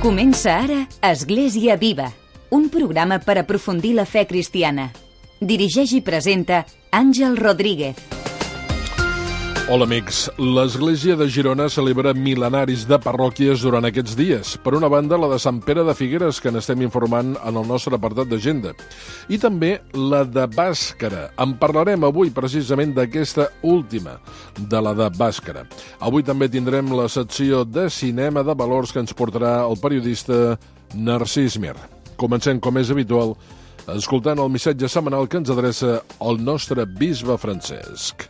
Comença ara Església Viva, un programa per aprofundir la fe cristiana. Dirigeix i presenta Àngel Rodríguez. Hola amics, l'Església de Girona celebra mil·lenaris de parròquies durant aquests dies. Per una banda, la de Sant Pere de Figueres, que n'estem informant en el nostre apartat d'agenda. I també la de Bàscara. En parlarem avui precisament d'aquesta última, de la de Bàscara. Avui també tindrem la secció de cinema de valors que ens portarà el periodista Narcís Mir. Comencem, com és habitual, escoltant el missatge setmanal que ens adreça el nostre bisbe Francesc.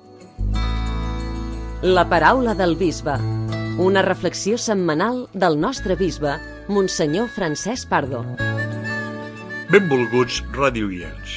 La paraula del bisbe. Una reflexió setmanal del nostre bisbe, Monsenyor Francesc Pardo. Benvolguts radioients.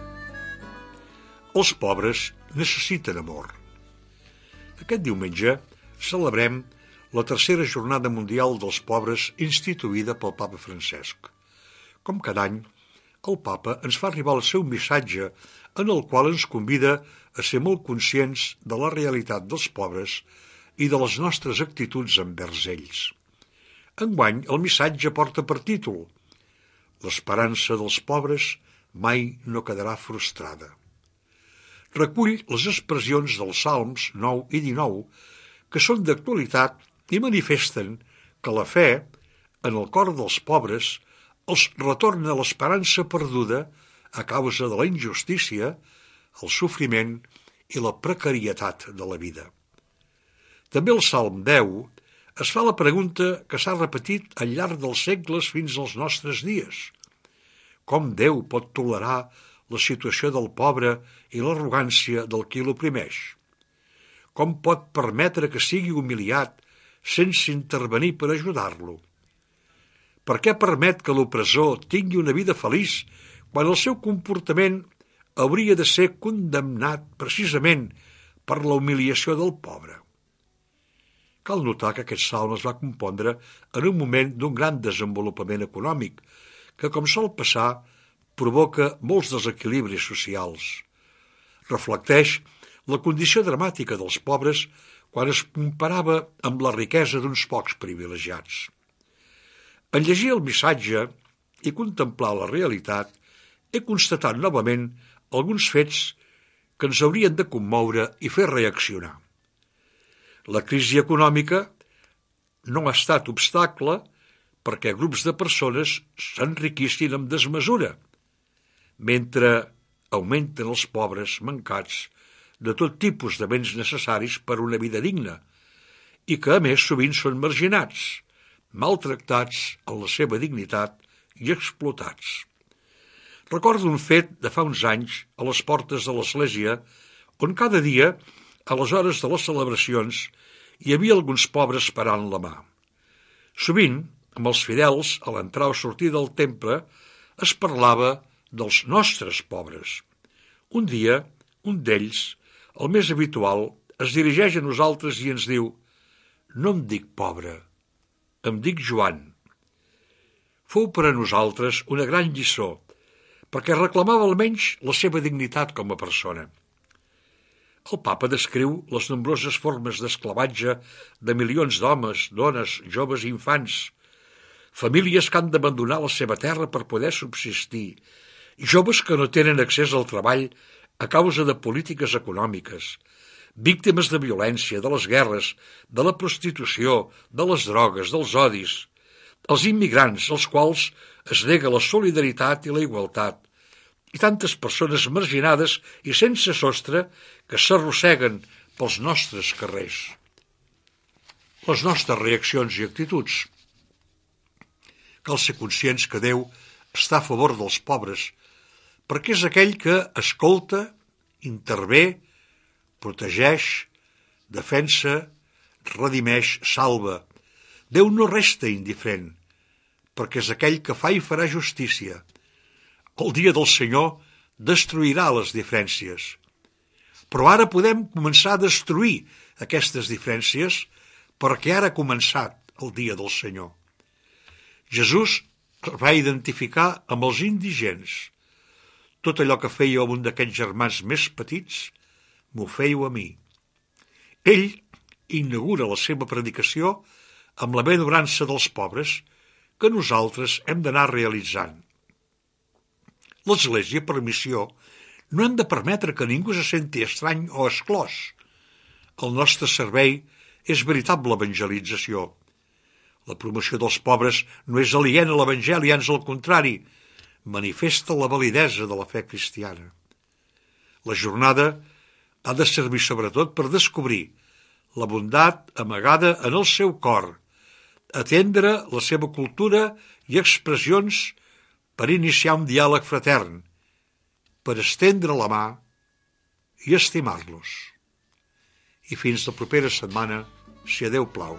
Els pobres necessiten amor. Aquest diumenge celebrem la tercera jornada mundial dels pobres instituïda pel papa Francesc. Com cada any, el papa ens fa arribar el seu missatge en el qual ens convida a ser molt conscients de la realitat dels pobres i de les nostres actituds envers ells. Enguany, el missatge porta per títol «L'esperança dels pobres mai no quedarà frustrada». Recull les expressions dels Salms 9 i 19, que són d'actualitat i manifesten que la fe, en el cor dels pobres, els retorna l'esperança perduda a causa de la injustícia, el sofriment i la precarietat de la vida. També el Salm 10 es fa la pregunta que s'ha repetit al llarg dels segles fins als nostres dies. Com Déu pot tolerar la situació del pobre i l'arrogància del qui l'oprimeix? Com pot permetre que sigui humiliat sense intervenir per ajudar-lo? Per què permet que l'opressor tingui una vida feliç quan el seu comportament hauria de ser condemnat precisament per la humiliació del pobre? Cal notar que aquest salm es va compondre en un moment d'un gran desenvolupament econòmic, que, com sol passar, provoca molts desequilibris socials. Reflecteix la condició dramàtica dels pobres quan es comparava amb la riquesa d'uns pocs privilegiats. En llegir el missatge i contemplar la realitat, he constatat novament alguns fets que ens haurien de commoure i fer reaccionar. La crisi econòmica no ha estat obstacle perquè grups de persones s'enriquissin amb desmesura, mentre augmenten els pobres mancats de tot tipus de béns necessaris per a una vida digna i que, a més, sovint són marginats, maltractats en la seva dignitat i explotats. Recordo un fet de fa uns anys a les portes de l'església on cada dia, a les hores de les celebracions, hi havia alguns pobres esperant la mà. Sovint, amb els fidels, a l'entrar o sortir del temple, es parlava dels nostres pobres. Un dia, un d'ells, el més habitual, es dirigeix a nosaltres i ens diu «No em dic pobre, em dic Joan». Fou per a nosaltres una gran lliçó, perquè reclamava almenys la seva dignitat com a persona. El papa descriu les nombroses formes d'esclavatge de milions d'homes, dones, joves i infants, famílies que han d'abandonar la seva terra per poder subsistir, joves que no tenen accés al treball a causa de polítiques econòmiques, víctimes de violència, de les guerres, de la prostitució, de les drogues, dels odis, els immigrants, als quals es nega la solidaritat i la igualtat, i tantes persones marginades i sense sostre que s'arrosseguen pels nostres carrers. Les nostres reaccions i actituds. Cal ser conscients que Déu està a favor dels pobres, perquè és aquell que escolta, intervé, protegeix, defensa, redimeix, salva. Déu no resta indiferent, perquè és aquell que fa i farà justícia. El dia del Senyor destruirà les diferències. Però ara podem començar a destruir aquestes diferències perquè ara ha començat el dia del Senyor. Jesús es va identificar amb els indigents. Tot allò que fèieu a un d'aquests germans més petits, m'ho fèieu a mi. Ell inaugura la seva predicació amb la benevolença dels pobres, que nosaltres hem d'anar realitzant. L'Església, per missió, no hem de permetre que ningú se senti estrany o exclòs. El nostre servei és veritable evangelització. La promoció dels pobres no és aliena a l'Evangeli, ans al contrari, manifesta la validesa de la fe cristiana. La jornada ha de servir sobretot per descobrir la bondat amagada en el seu cor, atendre la seva cultura i expressions per iniciar un diàleg fratern, per estendre la mà i estimar-los. I fins la propera setmana, si a Déu plau.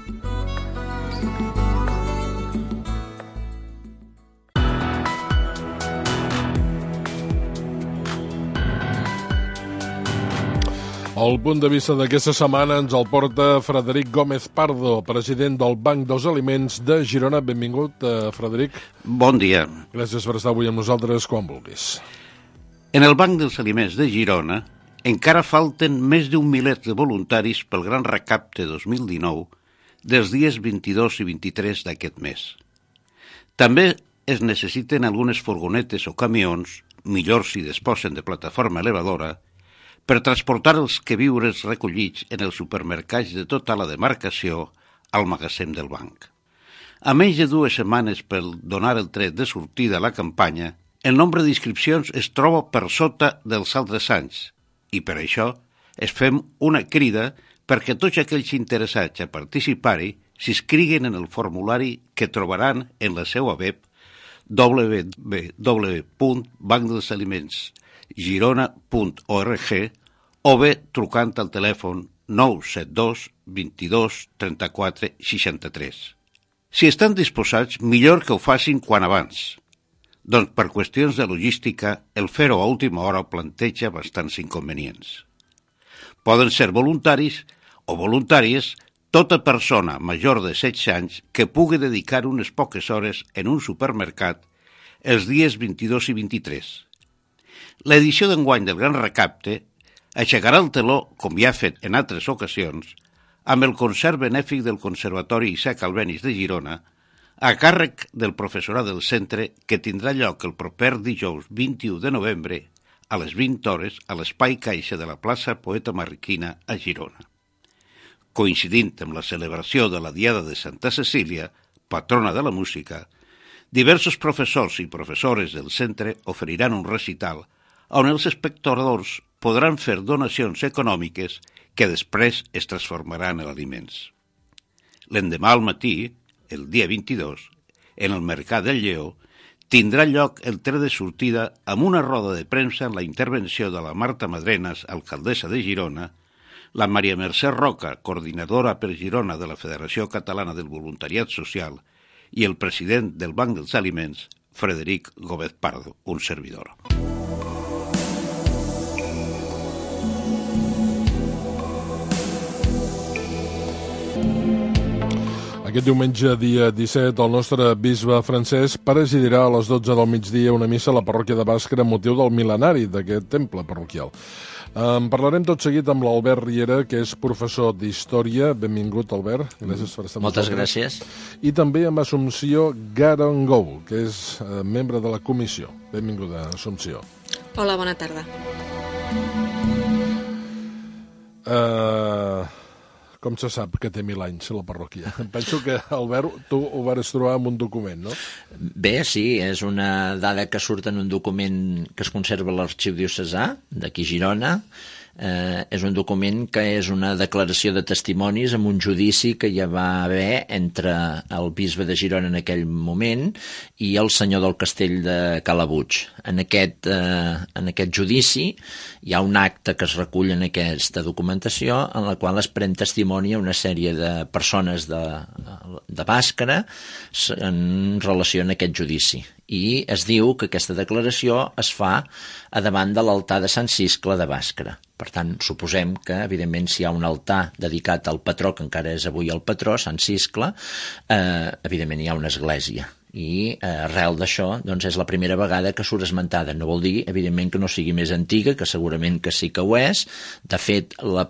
El punt de vista d'aquesta setmana ens el porta Frederic Gómez Pardo, president del Banc dels Aliments de Girona. Benvingut, Frederic. Bon dia. Gràcies per estar avui amb nosaltres quan vulguis. En el Banc dels Aliments de Girona encara falten més d'un miler de voluntaris pel gran recapte 2019 dels dies 22 i 23 d'aquest mes. També es necessiten algunes furgonetes o camions, millor si disposen de plataforma elevadora, per transportar els queviures recollits en els supermercats de tota la demarcació al magatzem del banc. A menys de 2 setmanes per donar el tret de sortida a la campanya, el nombre d'inscripcions es troba per sota dels altres anys i per això es fem una crida perquè tots aquells interessats a participar-hi s'inscriguen en el formulari que trobaran en la seva web www.bancdelsalimentsgirona.org o bé trucant al telèfon 972 22 34 63. Si estan disposats, millor que ho facin quan abans. Doncs per qüestions de logística, el fer-ho a última hora planteja bastants inconvenients. Poden ser voluntaris o voluntàries tota persona major de 16 anys que pugui dedicar unes poques hores en un supermercat els dies 22 i 23. L'edició d'enguany del Gran Recapte aixecarà el teló, com ja ha fet en altres ocasions, amb el concert benèfic del Conservatori Isaac Albéniz de Girona, a càrrec del professorat del centre, que tindrà lloc el proper dijous 21 de novembre a les 20 hores a l'Espai Caixa de la plaça Poeta Marroquina a Girona. Coincidint amb la celebració de la Diada de Santa Cecília, patrona de la música, diversos professors i professores del centre oferiran un recital on els espectadors podran fer donacions econòmiques que després es transformaran en aliments. L'endemà al matí, el dia 22, en el Mercat del Lleó, tindrà lloc el tret de sortida amb una roda de premsa en la intervenció de la Marta Madrenas, alcaldessa de Girona, la Maria Mercè Roca, coordinadora per Girona de la Federació Catalana del Voluntariat Social, i el president del Banc dels Aliments, Frederic Gómez Pardo, un servidor. Aquest diumenge, dia 17, el nostre bisbe Francesc presidirà a les 12 del migdia una missa a la parròquia de Bàscara amb motiu del mil·lenari d'aquest temple parroquial. En parlarem tot seguit amb l'Albert Riera, que és professor d'Història. Benvingut, Albert. Gràcies per estar amb Moltes nosaltres. gràcies. I també amb Assumpció Garongou, que és membre de la comissió. Benvinguda, Assumpció. Hola, bona tarda. Com se sap que té 1000 anys la parròquia? Penso que, Albert, tu ho vas trobar en un document, no? Bé, sí, és una dada que surt en un document que es conserva a l'Arxiu Diocesà, d'aquí Girona. És un document que és una declaració de testimonis amb un judici que ja va haver entre el bisbe de Girona en aquell moment i el senyor del castell de Calabuig. En aquest judici hi ha un acte que es recull en aquesta documentació en la qual es pren testimoni a una sèrie de persones de Bàscara en relació a aquest judici. I es diu que aquesta declaració es fa a davant de l'altar de Sant Ciscle de Bàscara. Per tant, suposem que, evidentment, si hi ha un altar dedicat al patró, que encara és avui el patró, Sant Ciscle, evidentment hi ha una església. I arrel d'això doncs és la primera vegada que surt esmentada. No vol dir, evidentment, que no sigui més antiga, que segurament que sí que ho és. De fet, el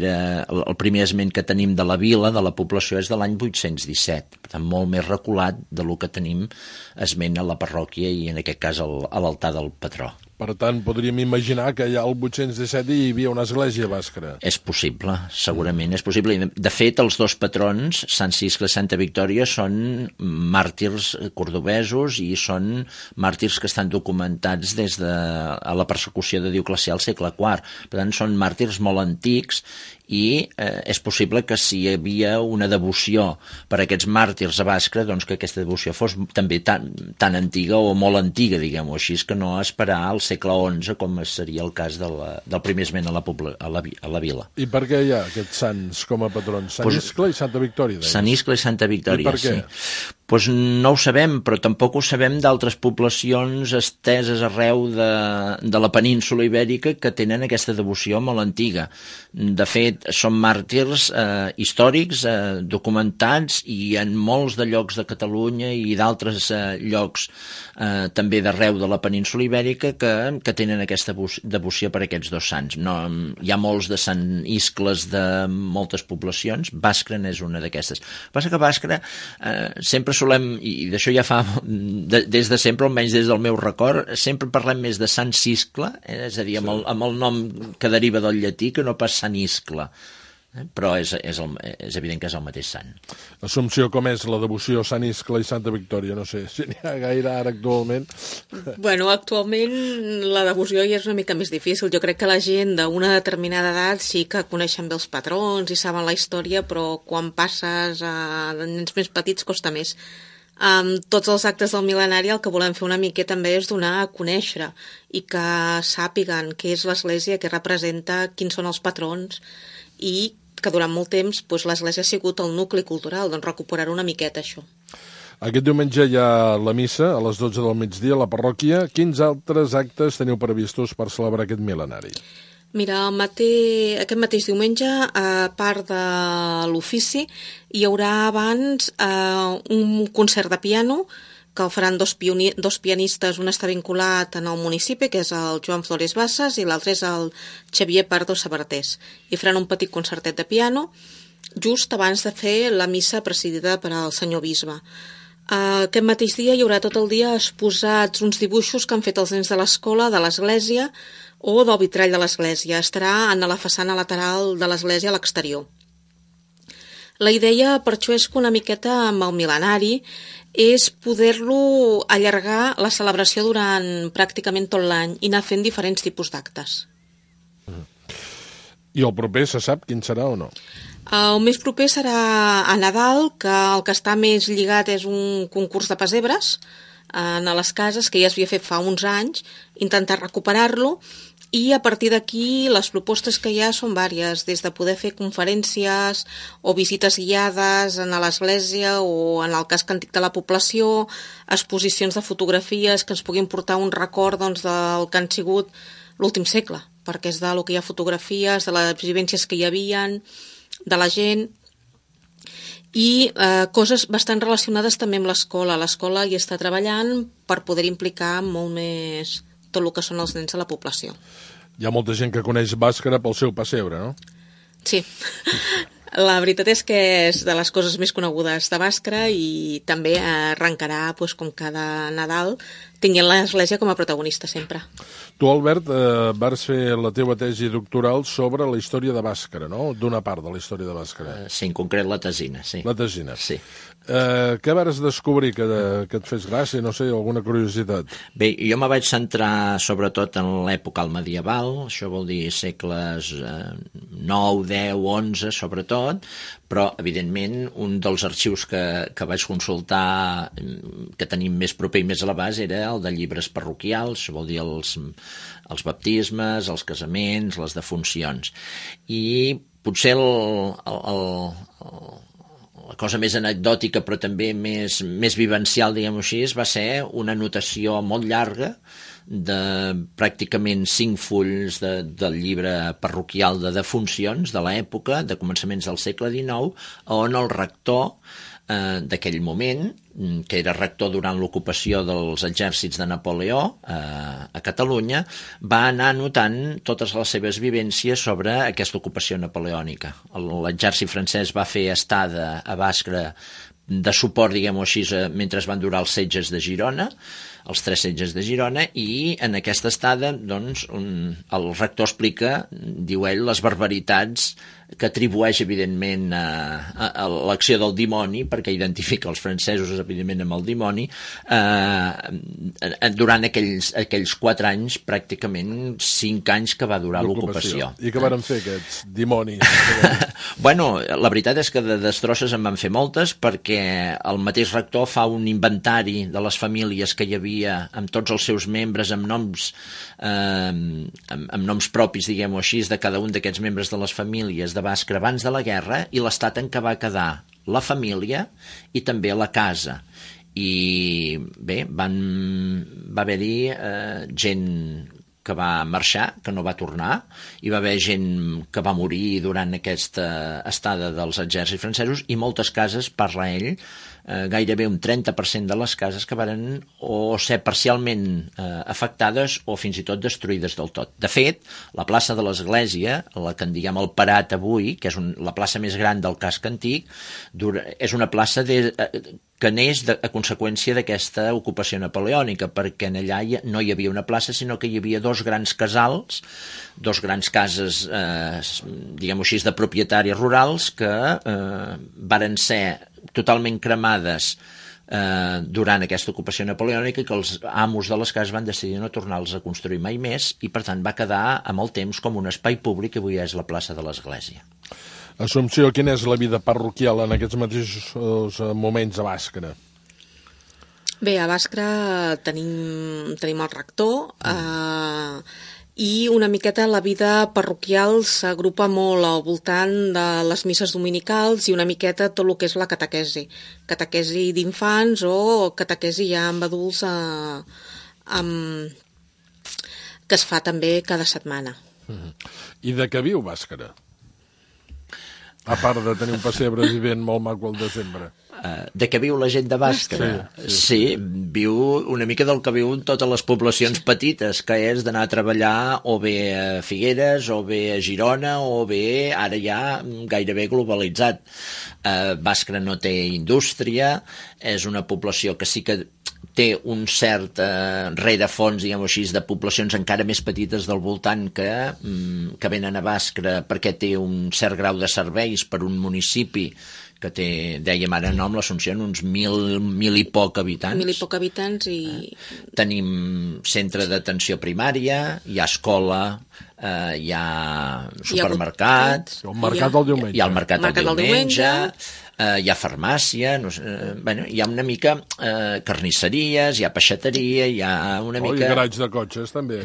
primer esment que tenim de la vila, de la població, és de l'any 817, per tant, molt més reculat del que tenim esment a la parròquia i, en aquest cas, a l'altar del patró. Per tant, podríem imaginar que allà al 817 hi havia una església a Bàscara. És possible, segurament és possible. De fet, els dos patrons, Sant Ciscle i Santa Victòria, són màrtirs cordovesos i són màrtirs que estan documentats des de la persecució de Dioclecià al segle IV. Per tant, són màrtirs molt antics i és possible que si hi havia una devoció per a aquests màrtirs a Bàscara, doncs que aquesta devoció fos també tan antiga o molt antiga, diguem-ho així, que no esperar al segle XI, com seria el cas del primer esment a la vila. I per què hi ha aquests sants com a patrons? Sant Iscle i Santa Victòria, deies? Sant Iscle i Santa Victòria, i per què? Sí. Doncs no ho sabem, però tampoc ho sabem d'altres poblacions esteses arreu de la península ibèrica que tenen aquesta devoció molt antiga. De fet, són màrtirs històrics, documentats, i en molts de llocs de Catalunya i d'altres llocs també d'arreu de la península ibèrica que tenen aquesta devoció per aquests dos sants. No, hi ha molts de Sant Iscles de moltes poblacions, Bàscara n'és una d'aquestes. El que passa que Bàscara sempre solem, i d'això ja fa des de sempre, almenys des del meu record, sempre parlem més de Sant Ciscle, és a dir, amb el nom que deriva del llatí, que no pas Sant Iscle. Però és evident que és el mateix sant. Assumpció, com és la devoció a Sant Iscle i Santa Victòria? No sé si n'hi ha gaire ara actualment. Bueno, actualment la devoció ja és una mica més difícil. Jo crec que la gent d'una determinada edat sí que coneixen bé els patrons i saben la història, però quan passes a nens més petits costa més. Tots els actes del mil·lenari el que volem fer una miqueta també és donar a conèixer i que sàpiguen què és l'Església, què representa, quins són els patrons, i que durant molt temps l'Església ha sigut el nucli cultural, doncs recuperar una miqueta això. Aquest diumenge hi ha la missa a les 12 del migdia a la parròquia. Quins altres actes teniu previstos per celebrar aquest mil·lenari? Mira, aquest mateix diumenge, a part de l'ofici, hi haurà abans un concert de piano que el faran dos pianistes. Un està vinculat en el municipi, que és el Joan Flores Bassas, i l'altre és el Xavier Pardo Sabartés. I faran un petit concertet de piano just abans de fer la missa presidida per al senyor bisbe. Aquest mateix dia hi haurà tot el dia exposats uns dibuixos que han fet els nens de l'escola, de l'església o del vitrall de l'església. Estarà en la façana lateral de l'església a l'exterior. La idea per això és que una miqueta amb el mil·lenari és poder-lo allargar la celebració durant pràcticament tot l'any i anar fent diferents tipus d'actes. I el proper se sap quin serà o no? El més proper serà a Nadal, que el que està més lligat és un concurs de pessebres a les cases, que ja es havia fet fa uns anys, intentar recuperar-lo, i a partir d'aquí les propostes que hi ha són vàries, des de poder fer conferències o visites guiades a l'església o, en el cas antic de la població, exposicions de fotografies que ens puguin portar un record del que han sigut l'últim segle, perquè és del que hi ha fotografies, de les vivències que hi havien, de la gent, i coses bastant relacionades també amb l'escola. L'escola hi està treballant per poder implicar molt més tot el que són els nens de la població. Hi ha molta gent que coneix Bàscara pel seu pessebre, no? Sí. La veritat és que és de les coses més conegudes de Bàscara i també arrencarà, com cada Nadal, tinguent l'església com a protagonista sempre. Tu, Albert, vas fer la teva tesi doctoral sobre la història de Bàscara, no? D'una part de la història de Bàscara. Sí, en concret la tesina, sí. La tesina. Sí. Què vas descobrir que et fes gràcia, no sé, alguna curiositat? Bé, jo me vaig centrar sobretot en l'època medieval, això vol dir segles 9, 10, 11 sobretot, però evidentment un dels arxius que vaig consultar que tenim més proper i més a l'abast era el de llibres parroquials, això vol dir els baptismes, els casaments, les defuncions. I potser la cosa més anecdòtica però també més vivencial, diguem-ho així, va ser una anotació molt llarga de pràcticament 5 fulls del llibre parroquial de defuncions de l'època, de començaments del segle XIX, on el rector d'aquell moment, que era rector durant l'ocupació dels exèrcits de Napoleó a Catalunya, va anar anotant totes les seves vivències sobre aquesta ocupació napoleònica. L'exèrcit francès va fer estada a Bàscara de suport, diguem-ho així, mentre van durar els setges de Girona, els 3 setges de Girona, i en aquesta estada, doncs, el rector explica, diu ell, les barbaritats que atribueix, evidentment, a l'acció del dimoni, perquè identifica els francesos, evidentment, amb el dimoni, durant aquells 4 anys, pràcticament 5 anys que va durar l'ocupació. I què van fer aquests dimonis? Bueno, la veritat és que de destrosses en van fer moltes, perquè el mateix rector fa un inventari de les famílies que hi havia, amb tots els seus membres, amb noms propis, diguem-ho així, de cada un d'aquests membres de les famílies de Bàscara abans de la guerra, i l'estat en què va quedar la família i també la casa. I bé, va haver-hi gent que va marxar, que no va tornar, hi va haver gent que va morir durant aquesta estada dels exèrcits francesos, i moltes cases, parla ell, gairebé un 30% de les cases que varen o ser parcialment afectades o fins i tot destruïdes del tot. De fet, la plaça de l'Església, la que en diguem el Parat avui, que és la plaça més gran del casc antic, és una plaça que neix a conseqüència d'aquesta ocupació napoleònica, perquè en allà no hi havia una plaça, sinó que hi havia 2 grans casals, 2 grans cases, diguem-ho així, de propietaris rurals, que varen ser totalment cremades durant aquesta ocupació napoleònica, i que els amos de les cases van decidir no tornar-los a construir mai més, i per tant va quedar amb el temps com un espai públic que avui és la plaça de l'Església. Assumpció, quina és la vida parroquial en aquests mateixos moments a Bàscara? Bé, a Bàscara tenim el rector, i una miqueta la vida parroquial s'agrupa molt al voltant de les misses dominicals i una miqueta tot el que és la catequesi d'infants o catequesi ja amb adults que es fa també cada setmana. I de què viu Bàscara? A part de tenir un pessebre vivent molt maco al desembre. De què viu la gent de Bàscara? Sí, viu una mica del que viuen totes les poblacions petites, que és d'anar a treballar o bé a Figueres, o bé a Girona, o bé ara ja gairebé globalitzat. Bàscara no té indústria, és una població que sí que té un cert rerefons, diguem-ho així, de poblacions encara més petites del voltant que venen a Bàscara perquè té un cert grau de serveis per un municipi que té, dèiem ara nom, l'Assumpció, uns 1.000 i poc habitants. 1.000 i poc habitants i... Tenim centre d'atenció primària, hi ha escola, hi ha supermercat... Hi ha un mercat del diumenge. Hi ha el mercat del diumenge, hi ha farmàcia, no sé, bueno, hi ha una mica carnisseries, hi ha peixateria, hi ha una mica... I garatge de cotxes, també.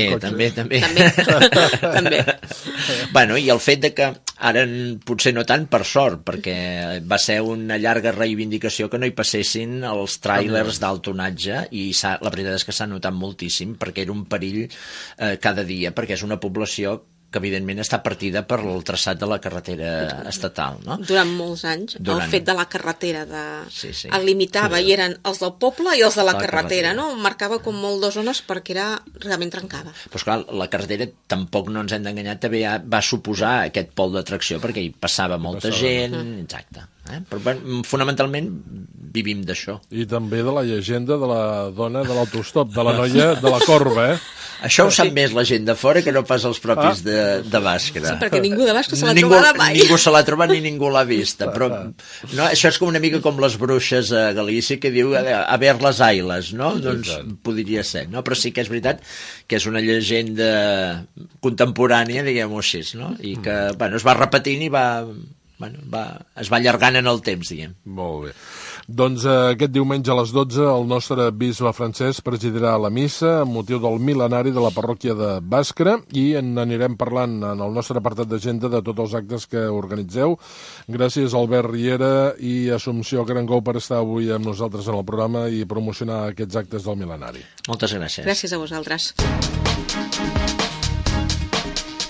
També. Bueno, i el fet de que ara potser no tant per sort, perquè va ser una llarga reivindicació que no hi passessin els tràilers d'alt tonatge, i la veritat és que s'ha notat moltíssim, perquè era un perill cada dia, perquè és una població que evidentment està partida per el traçat de la carretera estatal, no? Durant molts anys, el fet de la carretera el limitava, i eren els del poble i els de la carretera, no? Marcava com molt 2 zones perquè realment trencava. Però esclar, la carretera tampoc no ens hem d'enganyar, també va suposar aquest pol d'atracció, perquè hi passava molta gent, exacte. Però fonamentalment vivim d'això. I també de la llegenda de la dona de l'autostop, de la noia de la corba, Això ho sap més la gent de fora que no pas els propis de Bàscara. Sí, perquè ningú de Bàscara se l'ha trobat mai. Ningú se l'ha trobat ni ningú l'ha vista. Però no, això és com una mica com les bruixes a Galícia, que diu a ver les ailes, no? Doncs podria ser, no? Però sí que és veritat que és una llegenda contemporània, diguem-ho així, no? I que, bueno, es va repetint i es va allargant en el temps, diguem. Molt bé. Doncs aquest diumenge a les 12 el nostre bisbe Francesc presidirà la missa amb motiu del mil·lenari de la parròquia de Bàscara, i en anirem parlant en el nostre apartat d'agenda de tots els actes que organitzeu. Gràcies Albert Riera i Assumpció Carangou per estar avui amb nosaltres en el programa i promocionar aquests actes del mil·lenari. Moltes gràcies. Gràcies a vosaltres.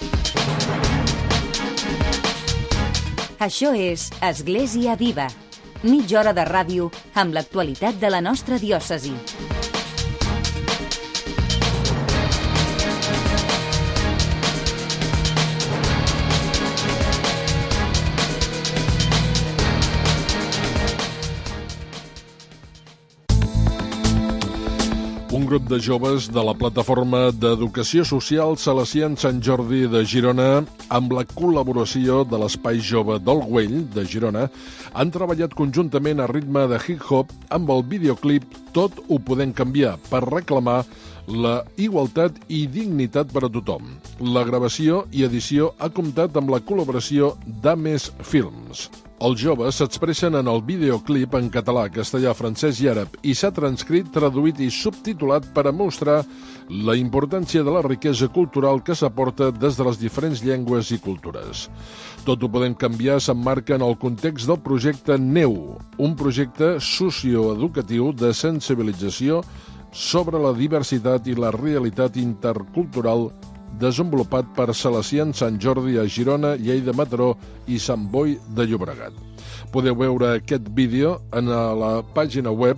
Això és Església Viva, Mitja hora de ràdio amb l'actualitat de la nostra diòcesi. Un grup de joves de la plataforma d'educació social Salesian Sant Jordi de Girona, amb la col·laboració de l'Espai Jove del Güell de Girona, han treballat conjuntament a ritme de hip-hop amb el videoclip Tot ho podem canviar, per reclamar la igualtat i dignitat per a tothom. La gravació i edició ha comptat amb la col·laboració d'Ames Films. Els joves s'expressen en el videoclip en català, castellà, francès i àrab i s'ha transcrit, traduït i subtitulat per a mostrar la importància de la riquesa cultural que s'aporta des de les diferents llengües i cultures. Tot ho podem canviar s'emmarca en el context del projecte NEU, un projecte socioeducatiu de sensibilització sobre la diversitat i la realitat intercultural desenvolupat per Salesian Sant Jordi a Girona, Lleida, Mataró i Sant Boi de Llobregat. Podeu veure aquest vídeo en la pàgina web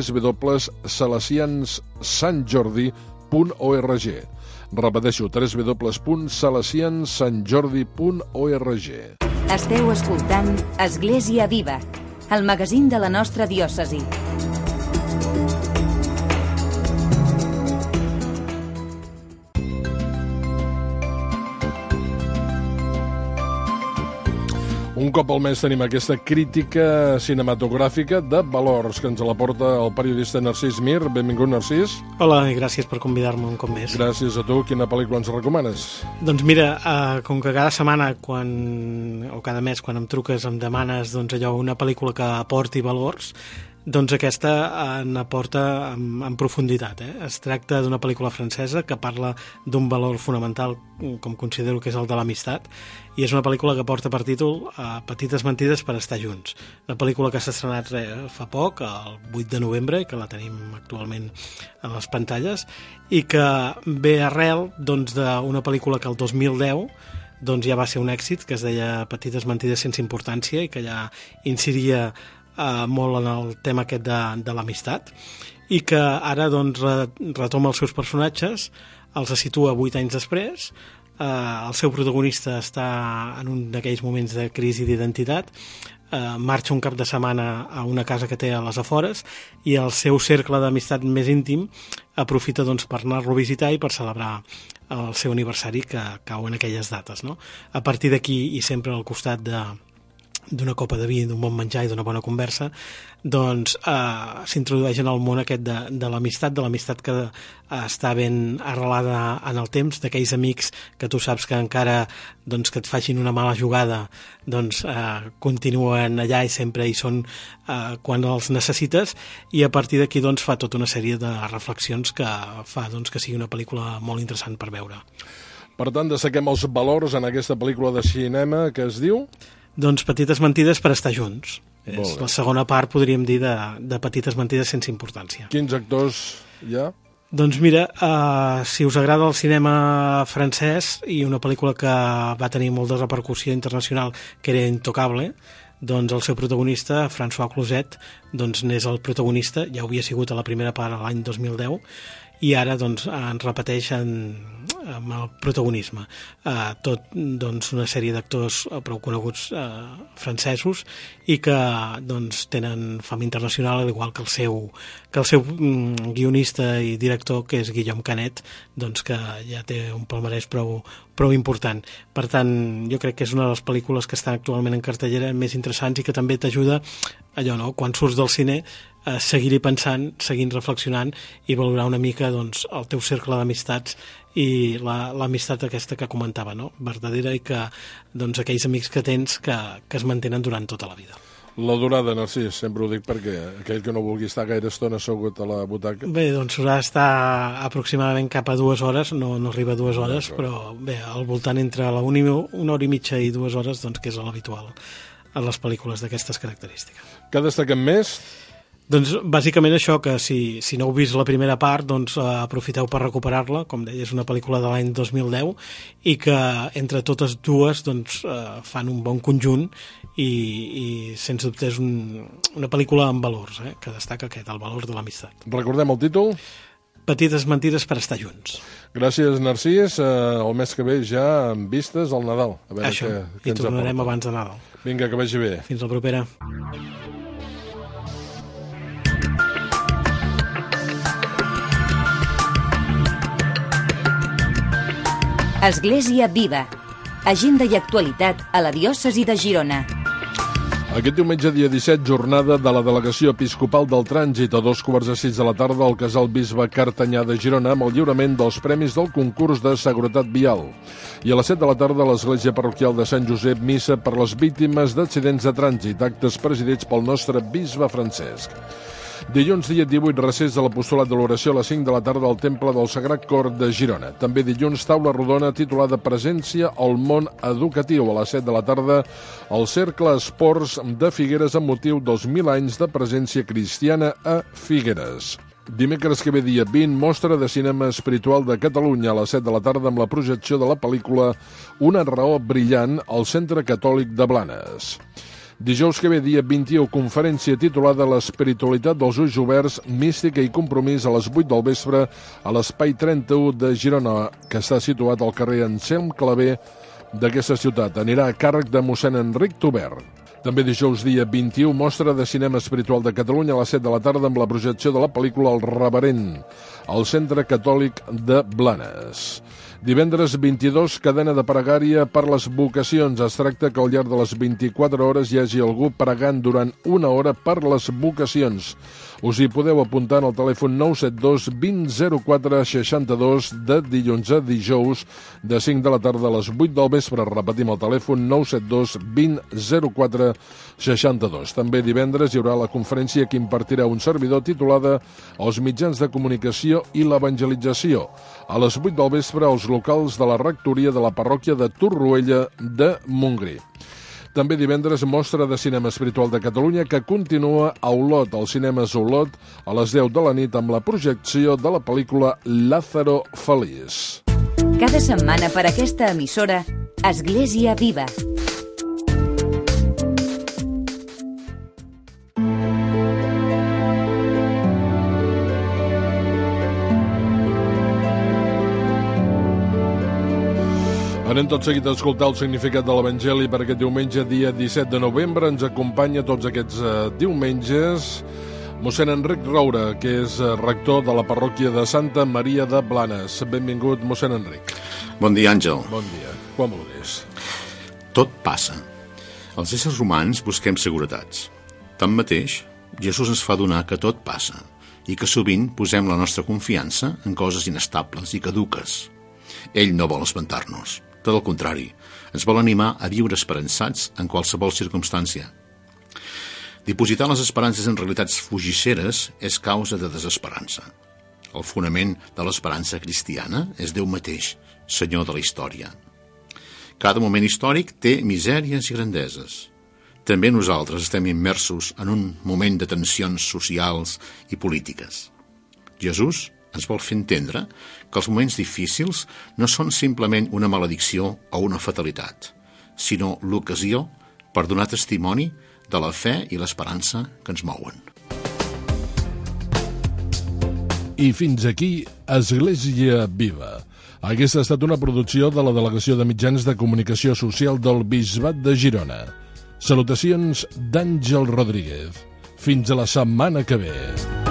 www.salesiansantjordi.org. Repeteixo, www.salesiansantjordi.org. Esteu escoltant Església Viva, el magazín de la nostra diòcesi. Un cop al mes tenim aquesta crítica cinematogràfica de valors que ens la porta el periodista Narcís Mir. Benvingut, Narcís. Hola, i gràcies per convidar-me un cop més. Gràcies a tu. Quina pel·lícula ens recomanes? Doncs mira, com que cada setmana o cada mes quan em truques em demanes una pel·lícula que aporti valors, doncs aquesta n'aporta en profunditat. Es tracta d'una pel·lícula francesa que parla d'un valor fonamental, com considero que és el de l'amistat, i és una pel·lícula que porta per títol Petites mentides per estar junts. Una pel·lícula que s'ha estrenat fa poc, el 8 de novembre, i que la tenim actualment a les pantalles, i que ve arrel d'una pel·lícula que el 2010 ja va ser un èxit, que es deia Petites mentides sense importància, i que ja incidia molt en el tema aquest de l'amistat, i que ara retoma els seus personatges, els situa 8 anys després. El seu protagonista està en un d'aquells moments de crisi d'identitat, marxa un cap de setmana a una casa que té a les afores i el seu cercle d'amistat més íntim aprofita per anar-lo a visitar i per celebrar el seu aniversari, que cau en aquelles dates, no? A partir d'aquí, i sempre al costat d'una copa de vi, d'un bon menjar i d'una bona conversa, s'introdueix en el món aquest de l'amistat que està ben arrelada en el temps, d'aquells amics que tu saps que encara que et facin una mala jugada continuen allà i sempre hi són quan els necessites, i a partir d'aquí fa tota una sèrie de reflexions que fa que sigui una pel·lícula molt interessant per veure. Per tant, destaquem els valors en aquesta pel·lícula de cinema que es diu... Petites mentides per estar junts. És la segona part, podríem dir, de Petites mentides sense importància. Quins actors hi ha? Doncs mira, si us agrada el cinema francès i una pel·lícula que va tenir molta repercussió internacional, que era Intocable, el seu protagonista, François Cluzet, n'és el protagonista, ja ho havia sigut a la primera part l'any 2010, i ara en repeteix amb el protagonisme. Tot una sèrie d'actors prou coneguts francesos i que tenen fama internacional, al igual que el seu guionista i director, que és Guillaume Canet, que ja té un palmarès prou important. Per tant, jo crec que és una de les pel·lícules que estan actualment en cartellera més interessants i que també t'ajuda quan surts del cine a seguir-hi pensant, seguint reflexionant i valorar una mica el teu cercle d'amistats i l'amistat aquesta que comentava, verdadera, i que aquells amics que tens que es mantenen durant tota la vida. La durada, Narcís, sempre ho dic perquè aquell que no vulgui estar gaire estona assegut a la butaca... Bé, haurà d'estar aproximadament cap a 2 hores, no arriba a 2 hores, però bé, al voltant entre una hora i mitja i 2 hores, que és l'habitual en les pel·lícules d'aquestes característiques. Què destaquem més? Doncs bàsicament això, que si no heu vist la primera part, doncs aprofiteu per recuperar-la. Com deia, és una pel·lícula de l'any 2010 i que entre totes dues doncs, fan un bon conjunt i sens dubte és una pel·lícula amb valors, que destaca el valor de l'amistat. Recordem el títol? Petites mentides per estar junts. Gràcies, Narcís. El mes que ve ja amb vistes al Nadal. A veure això, què i tornarem abans de Nadal. Vinga, que vagi bé. Fins la propera. Església Viva. Agenda i actualitat a la diòcesi de Girona. Aquest diumenge, dia 17, jornada de la Delegació Episcopal del Trànsit a 2:15 de la tarda al Casal Bisbe Cartanyà de Girona amb el lliurament dels premis del concurs de seguretat vial. I a les 7 de la tarda a l'Església Parroquial de Sant Josep, missa per les víctimes d'accidents de trànsit, actes presidits pel nostre bisbe Francesc. Dilluns, dia 18, recés de l'Apostolat de l'Oració a les 5 de la tarda al Temple del Sagrat Cor de Girona. També dilluns, taula rodona titulada Presència al món educatiu. A les 7 de la tarda, al Cercle Esports de Figueres amb motiu dels 1000 anys de presència cristiana a Figueres. Dimecres que ve, dia 20, mostra de cinema espiritual de Catalunya a les 7 de la tarda amb la projecció de la pel·lícula Una raó brillant al Centre Catòlic de Blanes. Dijous que ve, dia 21, conferència titulada L'espiritualitat dels ulls oberts, mística i compromís a les 8 del vespre a l'Espai 31 de Girona, que està situat al carrer Anselm Clavé d'aquesta ciutat. Anirà a càrrec de mossèn Enric Tobert. També dijous, dia 21, mostra de cinema espiritual de Catalunya a les 7 de la tarda amb la projecció de la pel·lícula El Reverent, al Centre Catòlic de Blanes. Divendres 22, cadena de pregària per les vocacions. Es tracta que al llarg de les 24 hores hi hagi algú pregant durant una hora per les vocacions. Us hi podeu apuntar al telèfon 972 20 04 62 de dilluns a dijous de 5 de la tarda a les 8 del vespre. Repetim el telèfon 972 20 04 62. També divendres hi haurà la conferència que impartirà un servidor titulada Els mitjans de comunicació i l'evangelització. A les 8 del vespre als locals de la rectoria de la parròquia de Torroella de Montgrí. També divendres, mostra de cinema espiritual de Catalunya que continua a Olot, al cinema Olot, a les 10 de la nit amb la projecció de la pel·lícula Lázaro Feliç. Cada setmana per aquesta emissora, Església Viva. Anem tot seguit a escoltar el significat de l'Evangeli per aquest diumenge, dia 17 de novembre. Ens acompanya tots aquests diumenges mossèn Enric Roura, que és rector de la parròquia de Santa Maria de Blanes. Benvingut, mossèn Enric. Bon dia, Àngel. Bon dia. Quan vulguis. Tot passa. Els éssers humans busquem seguretats. Tanmateix, Jesús ens fa adonar que tot passa i que sovint posem la nostra confiança en coses inestables i caduques. Ell no vol espantar-nos. Tot el contrari, ens vol animar a viure esperançats en qualsevol circumstància. Dipositar les esperances en realitats fugisseres és causa de desesperança. El fonament de l'esperança cristiana és Déu mateix, Senyor de la història. Cada moment històric té misèries i grandeses. També nosaltres estem immersos en un moment de tensions socials i polítiques. Jesús ens vol fer entendre que els moments difícils no són simplement una maledicció o una fatalitat, sinó l'ocasió per donar testimoni de la fe i l'esperança que ens mouen. I fins aquí, Església Viva. Aquesta ha estat una producció de la Delegació de Mitjans de Comunicació Social del Bisbat de Girona. Salutacions d'Àngel Rodríguez. Fins a la setmana que ve.